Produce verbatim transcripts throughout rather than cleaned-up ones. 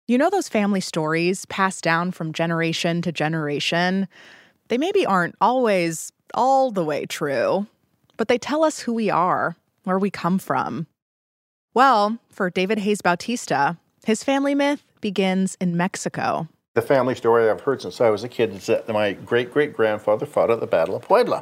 You know those family stories passed down from generation to generation? They maybe aren't always all the way true, but they tell us who we are, where we come from. Well, for David Hayes Bautista, his family myth begins in Mexico. The family story I've heard since I was a kid is that my great-great-grandfather fought at the Battle of Puebla.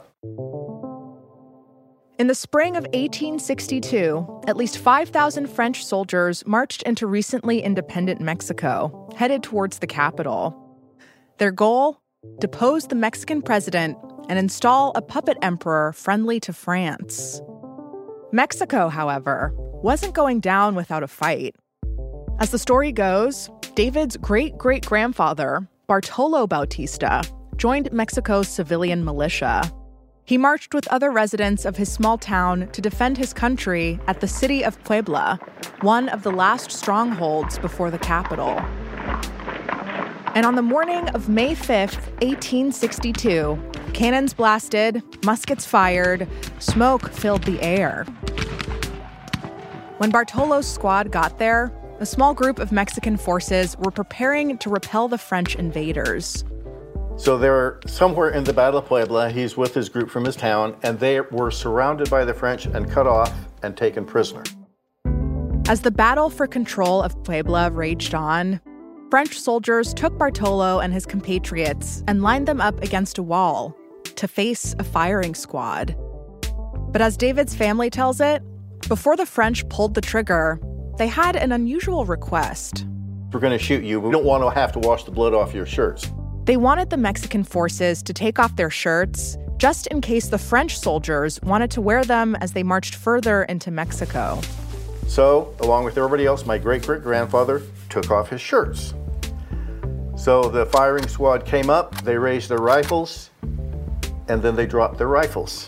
In the spring of eighteen sixty-two, at least five thousand French soldiers marched into recently independent Mexico, headed towards the capital. Their goal? Depose the Mexican president and install a puppet emperor friendly to France. Mexico, however, wasn't going down without a fight. As the story goes, David's great-great-grandfather, Bartolo Bautista, joined Mexico's civilian militia. He marched with other residents of his small town to defend his country at the city of Puebla, one of the last strongholds before the capital. And on the morning of May fifth, eighteen sixty-two, cannons blasted, muskets fired, smoke filled the air. When Bartolo's squad got there, a small group of Mexican forces were preparing to repel the French invaders. So they were somewhere in the Battle of Puebla. He's with his group from his town, and they were surrounded by the French and cut off and taken prisoner. As the battle for control of Puebla raged on, French soldiers took Bartolo and his compatriots and lined them up against a wall to face a firing squad. But as David's family tells it, before the French pulled the trigger, they had an unusual request. We're going to shoot you. We don't want to have to wash the blood off your shirts. They wanted the Mexican forces to take off their shirts just in case the French soldiers wanted to wear them as they marched further into Mexico. So, along with everybody else, my great-great-grandfather took off his shirts. So the firing squad came up, they raised their rifles, and then they dropped their rifles.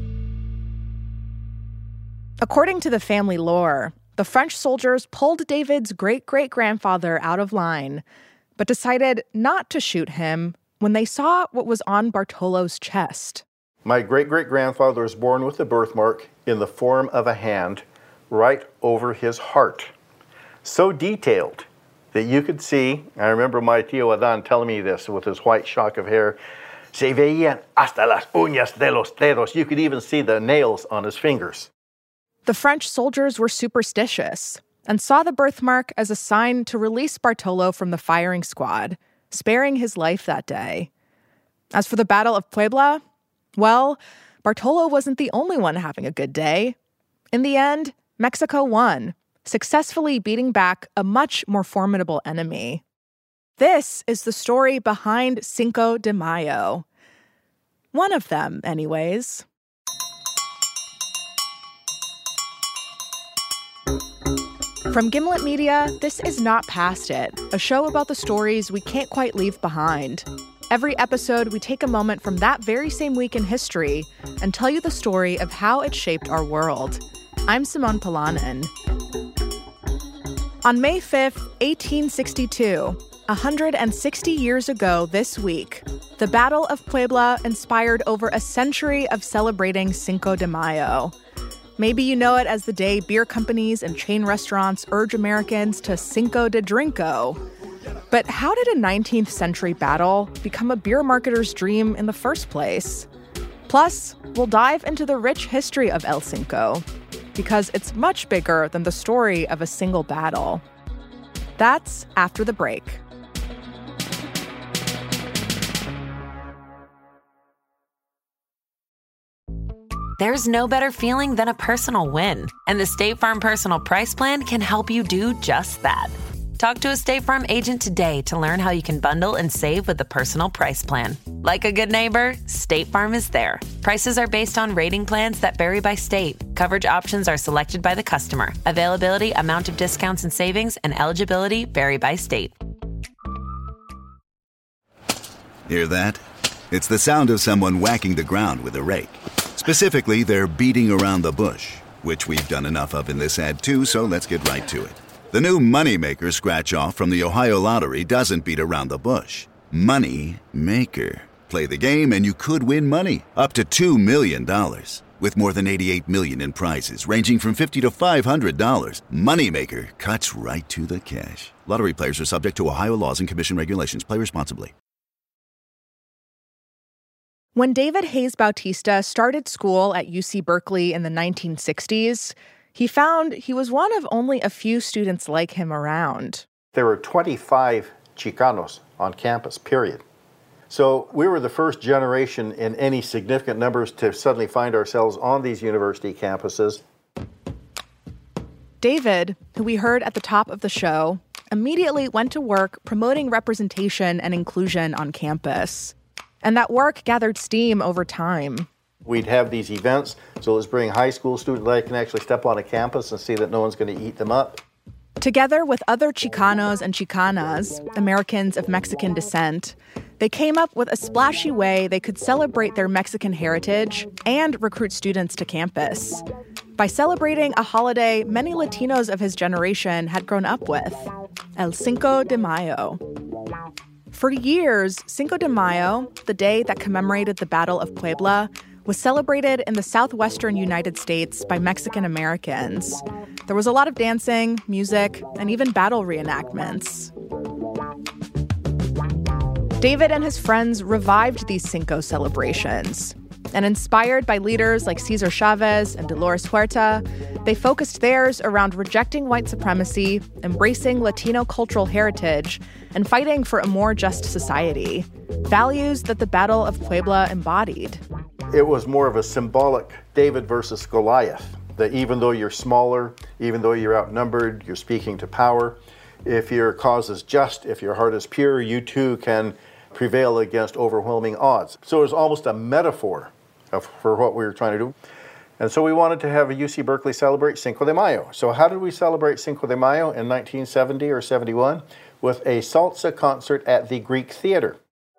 According to the family lore, the French soldiers pulled David's great-great-grandfather out of line, but decided not to shoot him when they saw what was on Bartolo's chest. My great-great-grandfather was born with a birthmark in the form of a hand right over his heart. So detailed that you could see, I remember my tío Adán telling me this with his white shock of hair, se veían hasta las uñas de los dedos. You could even see the nails on his fingers. The French soldiers were superstitious and saw the birthmark as a sign to release Bartolo from the firing squad, sparing his life that day. As for the Battle of Puebla, well, Bartolo wasn't the only one having a good day. In the end, Mexico won, successfully beating back a much more formidable enemy. This is the story behind Cinco de Mayo. One of them, anyways. From Gimlet Media, this is Not Past It, a show about the stories we can't quite leave behind. Every episode, we take a moment from that very same week in history and tell you the story of how it shaped our world. I'm Simone Polanen. On May fifth, eighteen sixty-two, one hundred sixty years ago this week, the Battle of Puebla inspired over a century of celebrating Cinco de Mayo. Maybe you know it as the day beer companies and chain restaurants urge Americans to Cinco de Drinko. But how did a nineteenth century battle become a beer marketer's dream in the first place? Plus, we'll dive into the rich history of El Cinco, because it's much bigger than the story of a single battle. That's after the break. There's no better feeling than a personal win, and the State Farm Personal Price Plan can help you do just that. Talk to a State Farm agent today to learn how you can bundle and save with the Personal Price Plan. Like a good neighbor, State Farm is there. Prices are based on rating plans that vary by state. Coverage options are selected by the customer. Availability, amount of discounts and savings, and eligibility vary by state. Hear that? It's the sound of someone whacking the ground with a rake. Specifically, they're beating around the bush, which we've done enough of in this ad too, so let's get right to it. The new Moneymaker scratch-off from the Ohio Lottery doesn't beat around the bush. Money Maker. Play the game and you could win money, up to two million dollars. With more than eighty-eight million dollars in prizes ranging from fifty to five hundred dollars, Moneymaker cuts right to the cash. Lottery players are subject to Ohio laws and commission regulations. Play responsibly. When David Hayes Bautista started school at U C Berkeley in the nineteen sixties, he found he was one of only a few students like him around. There were twenty-five Chicanos on campus, period. So we were the first generation in any significant numbers to suddenly find ourselves on these university campuses. David, who we heard at the top of the show, immediately went to work promoting representation and inclusion on campus. And that work gathered steam over time. We'd have these events, so let's bring high school students that can actually step on a campus and see that no one's going to eat them up. Together with other Chicanos and Chicanas, Americans of Mexican descent, they came up with a splashy way they could celebrate their Mexican heritage and recruit students to campus by celebrating a holiday many Latinos of his generation had grown up with, El Cinco de Mayo. For years, Cinco de Mayo, the day that commemorated the Battle of Puebla, was celebrated in the southwestern United States by Mexican Americans. There was a lot of dancing, music, and even battle reenactments. David and his friends revived these Cinco celebrations. And inspired by leaders like Cesar Chavez and Dolores Huerta, they focused theirs around rejecting white supremacy, embracing Latino cultural heritage, and fighting for a more just society, values that the Battle of Puebla embodied. It was more of a symbolic David versus Goliath, that even though you're smaller, even though you're outnumbered, you're speaking to power. If your cause is just, if your heart is pure, you too can prevail against overwhelming odds. So it was almost a metaphor of, for what we were trying to do. And so we wanted to have a U C Berkeley celebrate Cinco de Mayo. So how did we celebrate Cinco de Mayo in nineteen seventy or seventy-one? With a salsa concert at the Greek Theater.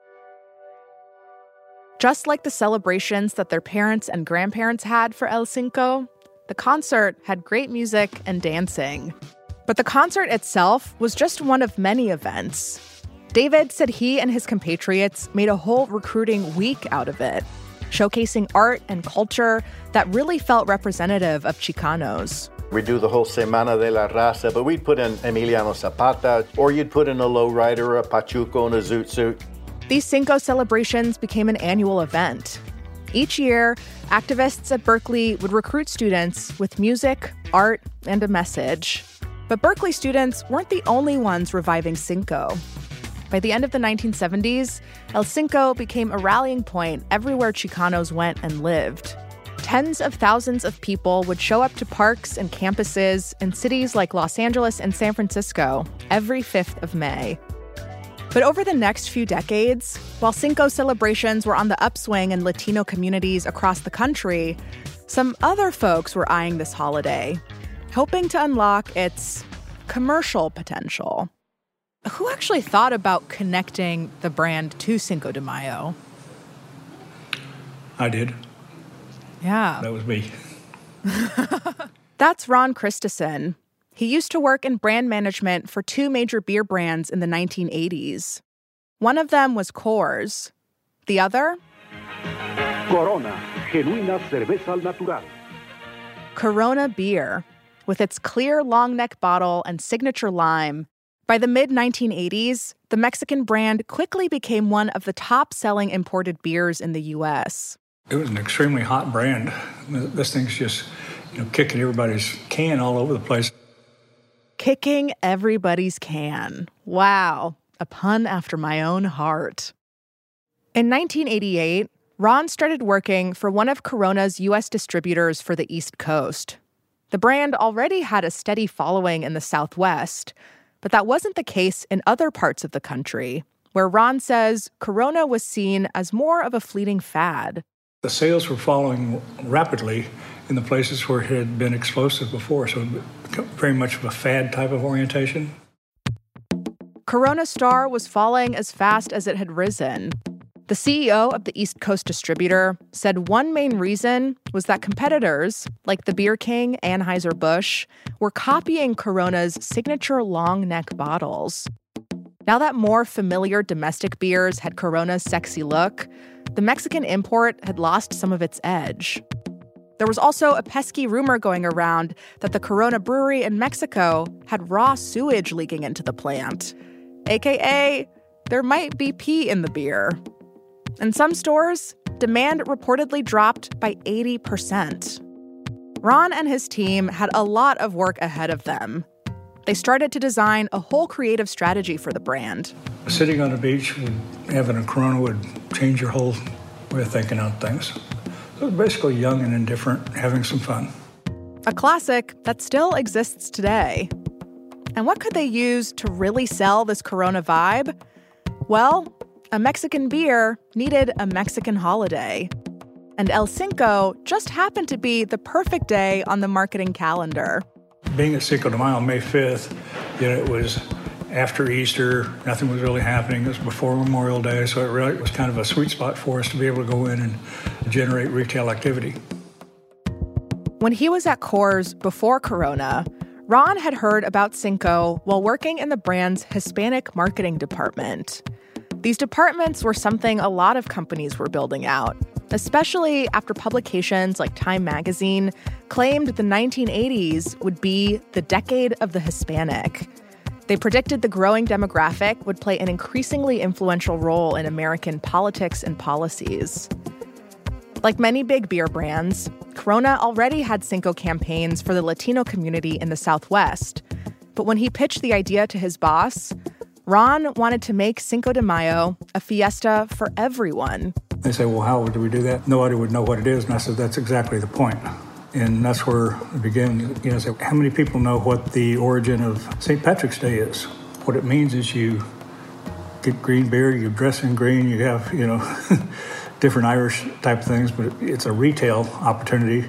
Just like the celebrations that their parents and grandparents had for El Cinco, the concert had great music and dancing. But the concert itself was just one of many events. David said he and his compatriots made a whole recruiting week out of it, showcasing art and culture that really felt representative of Chicanos. We do the whole Semana de la Raza, but we'd put in Emiliano Zapata, or you'd put in a lowrider, a pachuco, and a zoot suit. These Cinco celebrations became an annual event. Each year, activists at Berkeley would recruit students with music, art, and a message. But Berkeley students weren't the only ones reviving Cinco. By the end of the nineteen seventies, El Cinco became a rallying point everywhere Chicanos went and lived. Tens of thousands of people would show up to parks and campuses in cities like Los Angeles and San Francisco every fifth of May. But over the next few decades, while Cinco celebrations were on the upswing in Latino communities across the country, some other folks were eyeing this holiday, hoping to unlock its commercial potential. Who actually thought about connecting the brand to Cinco de Mayo? I did. Yeah. That was me. That's Ron Christensen. He used to work in brand management for two major beer brands in the nineteen eighties. One of them was Coors. The other? Corona, genuina cerveza natural. Corona beer. With its clear long neck bottle and signature lime, by the mid nineteen eighties, the Mexican brand quickly became one of the top-selling imported beers in the U S. It was an extremely hot brand. This thing's just, you know, kicking everybody's can all over the place. Kicking everybody's can. Wow, a pun after my own heart. In nineteen eighty-eight, Ron started working for one of Corona's U S distributors for the East Coast. The brand already had a steady following in the Southwest, but that wasn't the case in other parts of the country, where Ron says Corona was seen as more of a fleeting fad. The sales were falling rapidly in the places where it had been explosive before, so very much of a fad type of orientation. Corona Star was falling as fast as it had risen. The C E O of the East Coast distributor said one main reason was that competitors, like the Beer King Anheuser-Busch, were copying Corona's signature long neck bottles. Now that more familiar domestic beers had Corona's sexy look, the Mexican import had lost some of its edge. There was also a pesky rumor going around that the Corona brewery in Mexico had raw sewage leaking into the plant, A K A there might be pee in the beer. In some stores, demand reportedly dropped by eighty percent. Ron and his team had a lot of work ahead of them. They started to design a whole creative strategy for the brand. Sitting on the beach, having a Corona would change your whole way of thinking on things. So it was basically young and indifferent, having some fun. A classic that still exists today. And what could they use to really sell this Corona vibe? Well, a Mexican beer needed a Mexican holiday. And El Cinco just happened to be the perfect day on the marketing calendar. Being at Cinco de Mayo, May fifth, you know, it was after Easter. Nothing was really happening. It was before Memorial Day, so it really was kind of a sweet spot for us to be able to go in and generate retail activity. When he was at Coors before Corona, Ron had heard about Cinco while working in the brand's Hispanic marketing department. These departments were something a lot of companies were building out, especially after publications like Time magazine claimed the nineteen eighties would be the decade of the Hispanic. They predicted the growing demographic would play an increasingly influential role in American politics and policies. Like many big beer brands, Corona already had Cinco campaigns for the Latino community in the Southwest. But when he pitched the idea to his boss, Ron wanted to make Cinco de Mayo a fiesta for everyone. They say, well, how would we do that? Nobody would know what it is. And I said, that's exactly the point. And that's where it began. You know, so how many people know what the origin of Saint Patrick's Day is? What it means is you get green beer, you dress in green, you have, you know, different Irish type things, but it's a retail opportunity.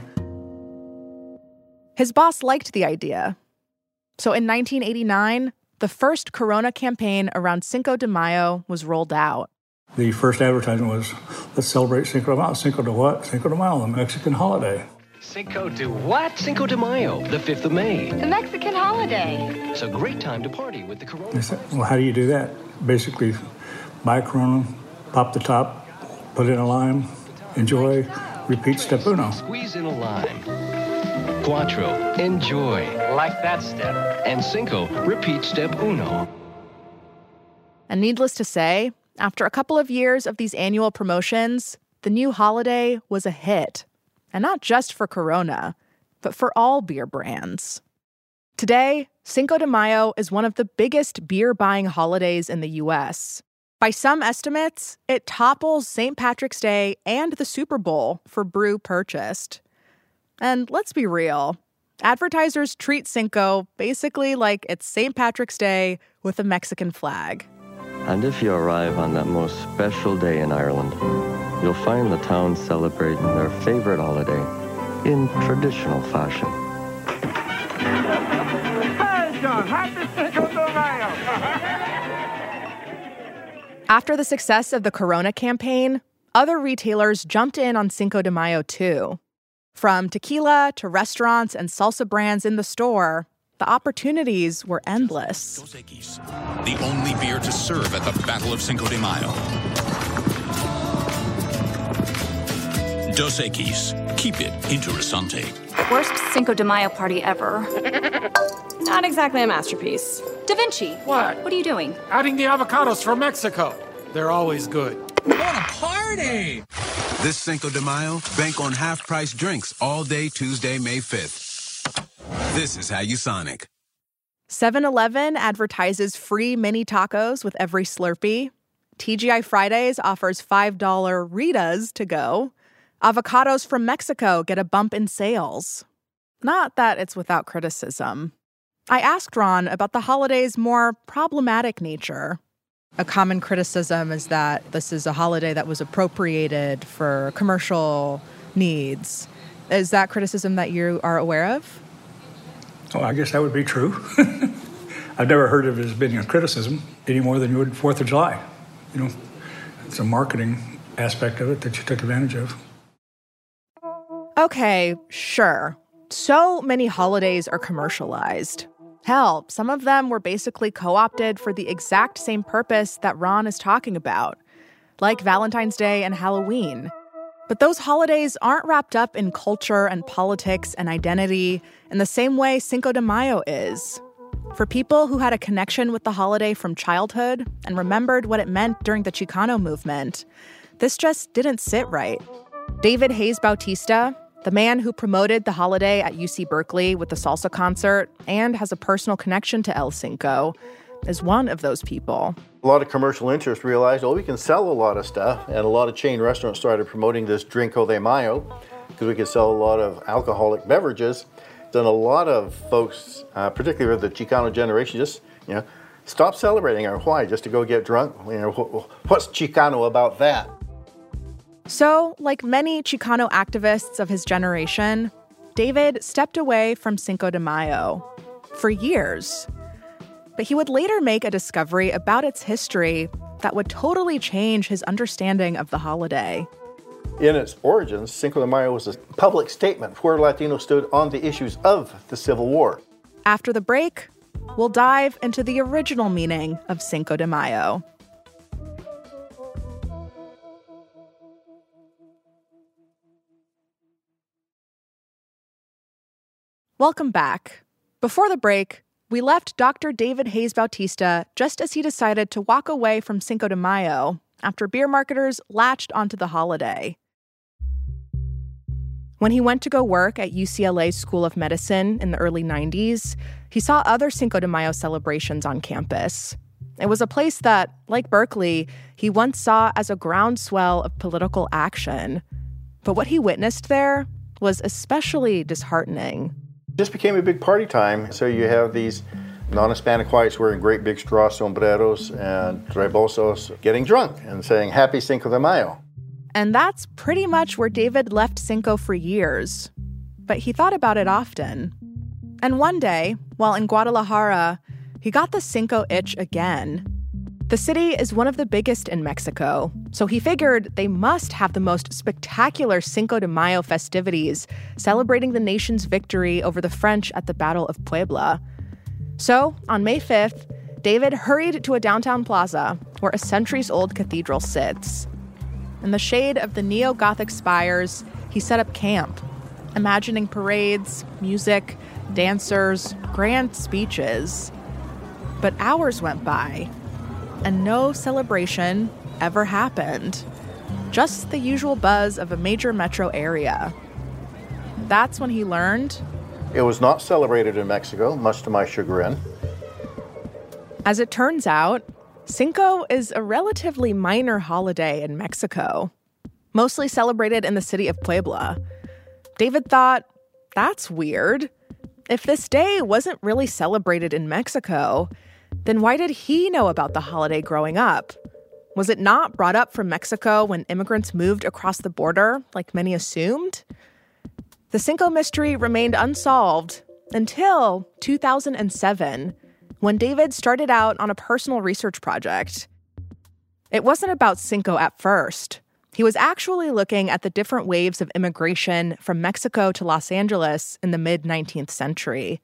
His boss liked the idea. So in nineteen eighty-nine, the first Corona campaign around Cinco de Mayo was rolled out. The first advertisement was, let's celebrate Cinco de Mayo. Cinco de what? Cinco de Mayo, the Mexican holiday. Cinco de what? Cinco de Mayo, the fifth of May. The Mexican holiday. It's a great time to party with the Corona. They said, well, how do you do that? Basically, buy a Corona, pop the top, put in a lime, enjoy, repeat step uno. Squeeze in a lime. Cuatro, enjoy. Like that step. And Cinco, repeat step uno. And needless to say, after a couple of years of these annual promotions, the new holiday was a hit. And not just for Corona, but for all beer brands. Today, Cinco de Mayo is one of the biggest beer-buying holidays in the U S. By some estimates, it topples Saint Patrick's Day and the Super Bowl for brew purchased. And let's be real, advertisers treat Cinco basically like it's Saint Patrick's Day with a Mexican flag. And if you arrive on that most special day in Ireland, you'll find the town celebrating their favorite holiday in traditional fashion. Hey, John, happy Cinco de Mayo! After the success of the Corona campaign, other retailers jumped in on Cinco de Mayo too. From tequila to restaurants and salsa brands in the store, the opportunities were endless. Dos Equis, the only beer to serve at the Battle of Cinco de Mayo. Dos Equis, keep it interessante. Worst Cinco de Mayo party ever. Not exactly a masterpiece. Da Vinci. What? What are you doing? Adding the avocados from Mexico. They're always good. What a party! This Cinco de Mayo, bank on half-price drinks all day Tuesday, May fifth. This is how you Sonic. seven eleven advertises free mini tacos with every Slurpee. T G I Fridays offers five dollar Ritas to go. Avocados from Mexico get a bump in sales. Not that it's without criticism. I asked Ron about the holiday's more problematic nature. A common criticism is that this is a holiday that was appropriated for commercial needs. Is that criticism that you are aware of? Oh, I guess that would be true. I've never heard of it as being a criticism any more than you would fourth of July. You know, it's a marketing aspect of it that you took advantage of. Okay, sure. So many holidays are commercialized. Hell, some of them were basically co-opted for the exact same purpose that Ron is talking about, like Valentine's Day and Halloween. But those holidays aren't wrapped up in culture and politics and identity in the same way Cinco de Mayo is. For people who had a connection with the holiday from childhood and remembered what it meant during the Chicano movement, this just didn't sit right. David Hayes Bautista, the man who promoted the holiday at U C Berkeley with the salsa concert and has a personal connection to El Cinco, is one of those people. A lot of commercial interests realized, oh, we can sell a lot of stuff, and a lot of chain restaurants started promoting this Drinko de Mayo because we could sell a lot of alcoholic beverages. Then a lot of folks, uh, particularly the Chicano generation, just you know, stopped celebrating our Why? Just to go get drunk? You know, wh- what's Chicano about that? So, like many Chicano activists of his generation, David stepped away from Cinco de Mayo for years. But he would later make a discovery about its history that would totally change his understanding of the holiday. In its origins, Cinco de Mayo was a public statement where Latinos stood on the issues of the Civil War. After the break, we'll dive into the original meaning of Cinco de Mayo. Welcome back. Before the break, we left Doctor David Hayes Bautista just as he decided to walk away from Cinco de Mayo after beer marketers latched onto the holiday. When he went to go work at U C L A's School of Medicine in the early nineties, he saw other Cinco de Mayo celebrations on campus. It was a place that, like Berkeley, he once saw as a groundswell of political action. But what he witnessed there was especially disheartening. This became a big party time, so you have these non-Hispanic whites wearing great big straw sombreros and rebosos getting drunk and saying, Happy Cinco de Mayo. And that's pretty much where David left Cinco for years. But he thought about it often. And one day, while in Guadalajara, he got the Cinco itch again. The city is one of the biggest in Mexico, so he figured they must have the most spectacular Cinco de Mayo festivities celebrating the nation's victory over the French at the Battle of Puebla. So, on May fifth, David hurried to a downtown plaza where a centuries-old cathedral sits. In the shade of the neo-Gothic spires, he set up camp, imagining parades, music, dancers, grand speeches. But hours went by, and no celebration ever happened. Just the usual buzz of a major metro area. That's when he learned it was not celebrated in Mexico, much to my chagrin. As it turns out, Cinco is a relatively minor holiday in Mexico, mostly celebrated in the city of Puebla. David thought, that's weird. If this day wasn't really celebrated in Mexico, then why did he know about the holiday growing up? Was it not brought up from Mexico when immigrants moved across the border, like many assumed? The Cinco mystery remained unsolved until two thousand seven, when David started out on a personal research project. It wasn't about Cinco at first. He was actually looking at the different waves of immigration from Mexico to Los Angeles in the mid-nineteenth century.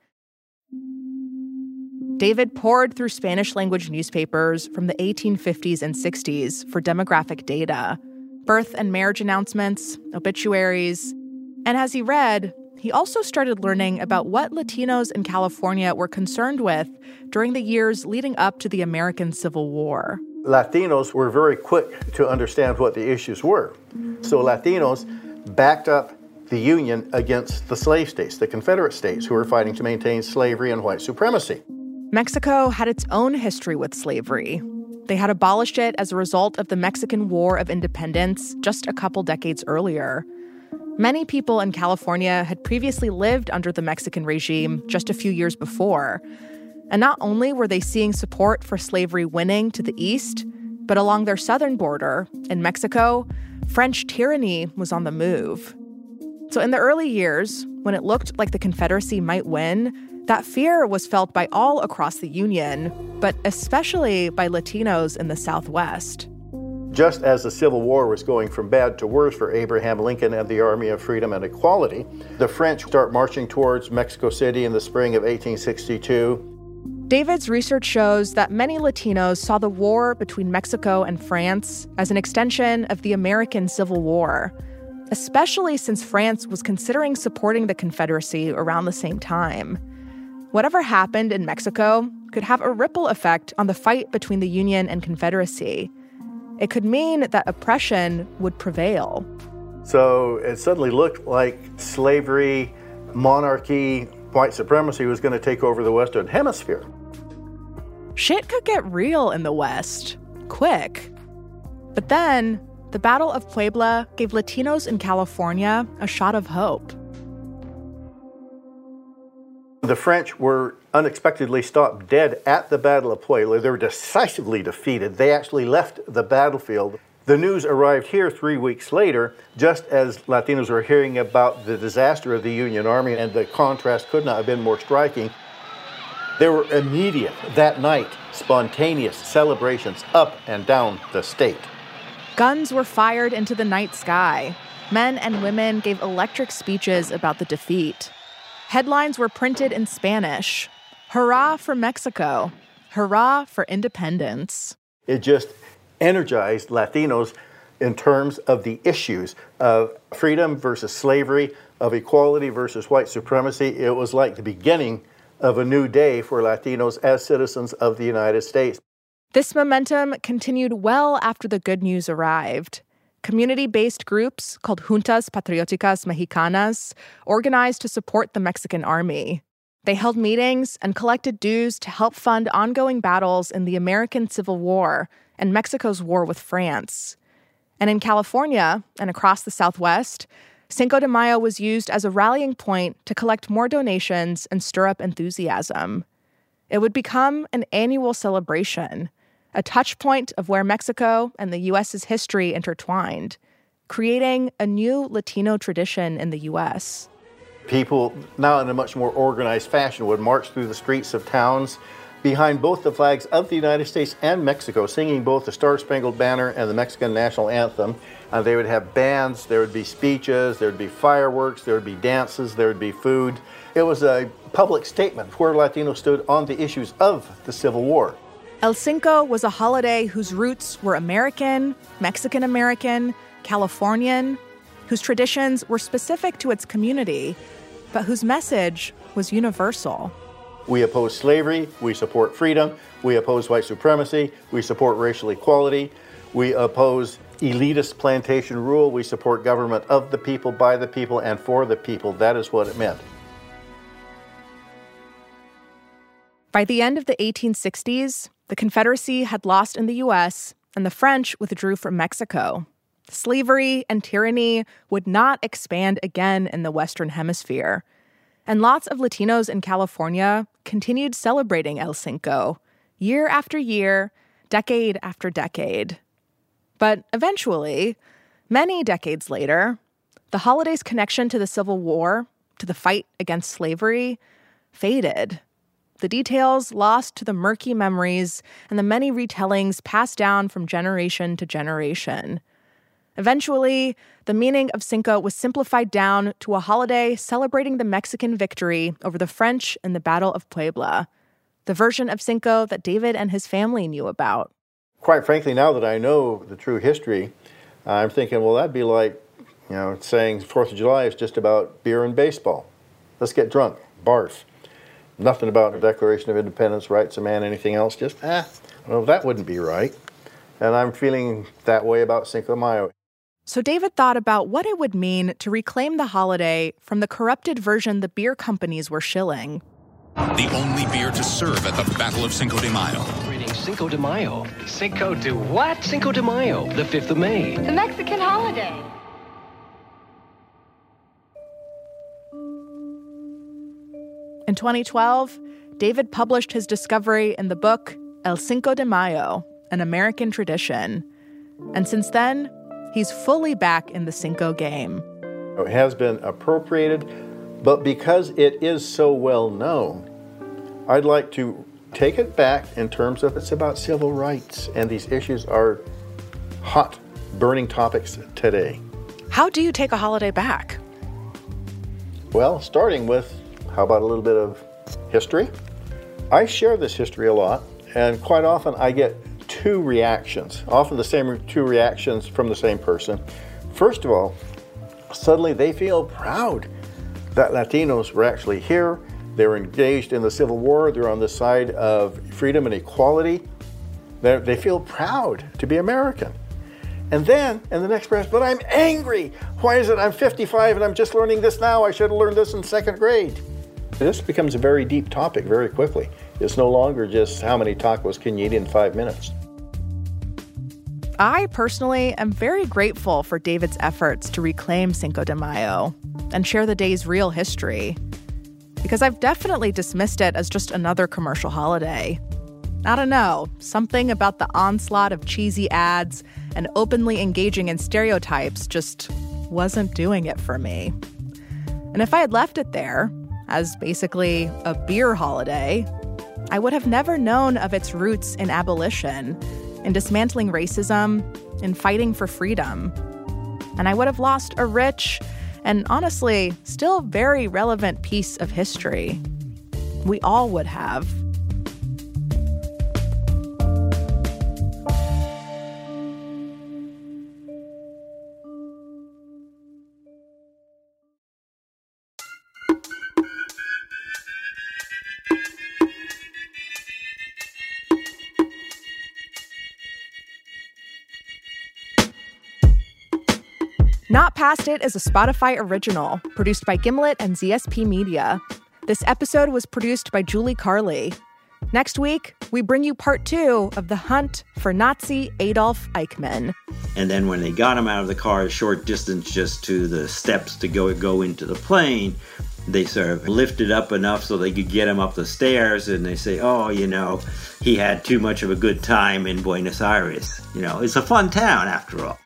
David pored through Spanish-language newspapers from the eighteen fifties and sixties for demographic data, birth and marriage announcements, obituaries. And as he read, he also started learning about what Latinos in California were concerned with during the years leading up to the American Civil War. Latinos were very quick to understand what the issues were. So Latinos backed up the Union against the slave states, the Confederate states, who were fighting to maintain slavery and white supremacy. Mexico had its own history with slavery. They had abolished it as a result of the Mexican War of Independence just a couple decades earlier. Many people in California had previously lived under the Mexican regime just a few years before. And not only were they seeing support for slavery winning to the east, but along their southern border, in Mexico, French tyranny was on the move. So in the early years, when it looked like the Confederacy might win, that fear was felt by all across the Union, but especially by Latinos in the Southwest. Just as the Civil War was going from bad to worse for Abraham Lincoln and the Army of Freedom and Equality, the French start marching towards Mexico City in the spring of eighteen sixty-two. David's research shows that many Latinos saw the war between Mexico and France as an extension of the American Civil War. especially since France was considering supporting the Confederacy around the same time. Whatever happened in Mexico could have a ripple effect on the fight between the Union and Confederacy. It could mean that oppression would prevail. So it suddenly looked like slavery, monarchy, white supremacy was going to take over the Western Hemisphere. Shit could get real in the West, quick. But then, the Battle of Puebla gave Latinos in California a shot of hope. The French were unexpectedly stopped dead at the Battle of Puebla. They were decisively defeated. They actually left the battlefield. The news arrived here three weeks later, just as Latinos were hearing about the disaster of the Union Army, and the contrast could not have been more striking. There were immediate, that night, spontaneous celebrations up and down the state. Guns were fired into the night sky. Men and women gave electric speeches about the defeat. Headlines were printed in Spanish. Hurrah for Mexico. Hurrah for independence. It just energized Latinos in terms of the issues of freedom versus slavery, of equality versus white supremacy. It was like the beginning of a new day for Latinos as citizens of the United States. This momentum continued well after the good news arrived. Community-based groups called Juntas Patrióticas Mexicanas organized to support the Mexican army. They held meetings and collected dues to help fund ongoing battles in the American Civil War and Mexico's war with France. And in California and across the Southwest, Cinco de Mayo was used as a rallying point to collect more donations and stir up enthusiasm. It would become an annual celebration, a touch point of where Mexico and the U S's history intertwined, creating a new Latino tradition in the U S. People, now in a much more organized fashion, would march through the streets of towns behind both the flags of the United States and Mexico, singing both the Star-Spangled Banner and the Mexican national anthem. And they would have bands, there would be speeches, there would be fireworks, there would be dances, there would be food. It was a public statement where Latinos stood on the issues of the Civil War. El Cinco was a holiday whose roots were American, Mexican-American, Californian, whose traditions were specific to its community, but whose message was universal. We oppose slavery, we support freedom, we oppose white supremacy, we support racial equality, we oppose elitist plantation rule, we support government of the people, by the people, and for the people. That is what it meant. By the end of the eighteen sixties, the Confederacy had lost in the U S, and the French withdrew from Mexico. Slavery and tyranny would not expand again in the Western Hemisphere. And lots of Latinos in California continued celebrating El Cinco, year after year, decade after decade. But eventually, many decades later, the holiday's connection to the Civil War, to the fight against slavery, faded. The details lost to the murky memories and the many retellings passed down from generation to generation. Eventually, the meaning of Cinco was simplified down to a holiday celebrating the Mexican victory over the French in the Battle of Puebla, the version of Cinco that David and his family knew about. Quite frankly, now that I know the true history, I'm thinking, well, that'd be like, you know, saying fourth of July is just about beer and baseball. Let's get drunk, barf. Nothing about the Declaration of Independence, rights of man, anything else, just, ah, well, that wouldn't be right. And I'm feeling that way about Cinco de Mayo. So David thought about what it would mean to reclaim the holiday from the corrupted version the beer companies were shilling. The only beer to serve at the Battle of Cinco de Mayo. Celebrating Cinco de Mayo. Cinco de what? Cinco de Mayo, the fifth of May. The Mexican holiday. In twenty twelve, David published his discovery in the book El Cinco de Mayo, An American Tradition. And since then, he's fully back in the Cinco game. It has been appropriated, but because it is so well known, I'd like to take it back in terms of it's about civil rights, and these issues are hot, burning topics today. How do you take a holiday back? Well, starting with, how about a little bit of history? I share this history a lot, and quite often I get two reactions, often the same two reactions from the same person. First of all, suddenly they feel proud that Latinos were actually here. They were engaged in the Civil War. They're on the side of freedom and equality. They're, they feel proud to be American. And then, in the next breath, but I'm angry. Why is it I'm fifty-five and I'm just learning this now? I should have learned this in second grade. This becomes a very deep topic very quickly. It's no longer just how many tacos can you eat in five minutes. I personally am very grateful for David's efforts to reclaim Cinco de Mayo and share the day's real history, because I've definitely dismissed it as just another commercial holiday. I don't know, something about the onslaught of cheesy ads and openly engaging in stereotypes just wasn't doing it for me. And if I had left it there, as basically a beer holiday, I would have never known of its roots in abolition, in dismantling racism, in fighting for freedom. And I would have lost a rich and honestly still very relevant piece of history. We all would have. Not Past It is a Spotify original, produced by Gimlet and Z S P Media. This episode was produced by Julie Carley. Next week, we bring you part two of the hunt for Nazi Adolf Eichmann. And then when they got him out of the car, a short distance just to the steps to go go into the plane, they sort of lifted up enough so they could get him up the stairs, and they say, oh, you know, he had too much of a good time in Buenos Aires. You know, it's a fun town after all.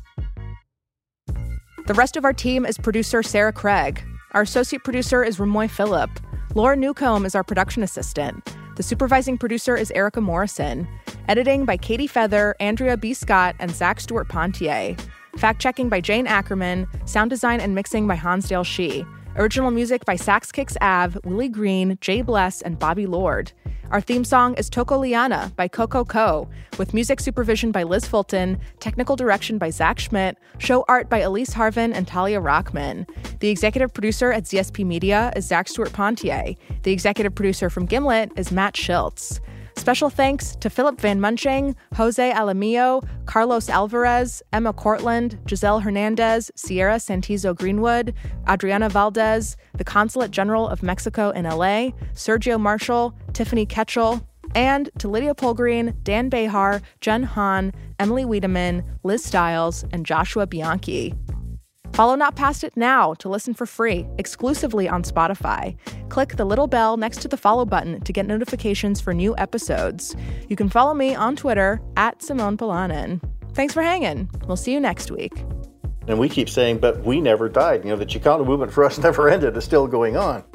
The rest of our team is producer Sarah Craig. Our associate producer is Ramoy Phillip. Laura Newcomb is our production assistant. The supervising producer is Erica Morrison. Editing by Katie Feather, Andrea B. Scott, and Zach Stewart-Pontier. Fact-checking by Jane Ackerman. Sound design and mixing by Hansdale Shee. Original music by Sax Kicks Ave, Willie Green, Jay Bless, and Bobby Lord. Our theme song is Toco Liana by Coco Co, with music supervision by Liz Fulton, technical direction by Zach Schmidt, show art by Elise Harvin and Talia Rockman. The executive producer at Z S P Media is Zach Stewart-Pontier. The executive producer from Gimlet is Matt Schiltz. Special thanks to Philip Van Munching, Jose Alamillo, Carlos Alvarez, Emma Cortland, Giselle Hernandez, Sierra Santizo Greenwood, Adriana Valdez, the Consulate General of Mexico in L A, Sergio Marshall, Tiffany Ketchell, and to Lydia Polgreen, Dan Behar, Jen Hahn, Emily Wiedemann, Liz Stiles, and Joshua Bianchi. Follow Not Past It now to listen for free, exclusively on Spotify. Click the little bell next to the follow button to get notifications for new episodes. You can follow me on Twitter, at Simone Polanen. Thanks for hanging. We'll see you next week. And we keep saying, but we never died. You know, the Chicano movement for us never ended. It's still going on.